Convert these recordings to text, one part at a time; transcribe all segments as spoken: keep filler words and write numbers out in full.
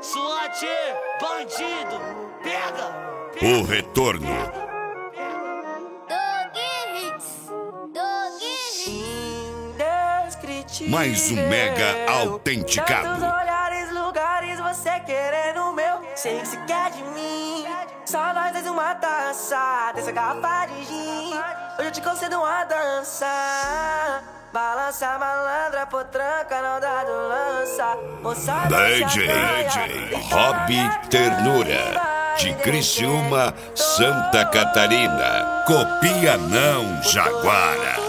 SWAT, bandido, pega, pega. O retorno. Mais um mega autenticado. Tantos olhares, lugares, você querendo o meu. Sei que você quer de mim. Só nós dois uma taça dessa garrafa de gin. Hoje eu te concedo uma dança. Balança malandra, potranca, não dá do lança. Moçada, D J, D J Rob Ternura, de Criciúma, Santa Catarina. Copia não, Jaguara.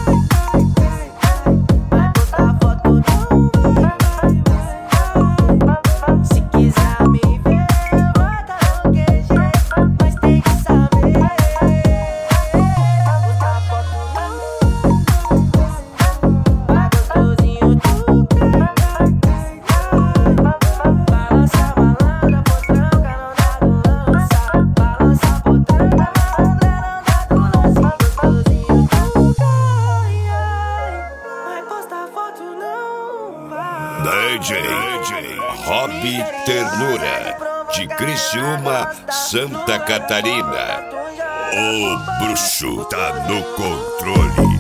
D J, D J Rob Ternura, de Criciúma, Santa Catarina. O bruxo tá no controle.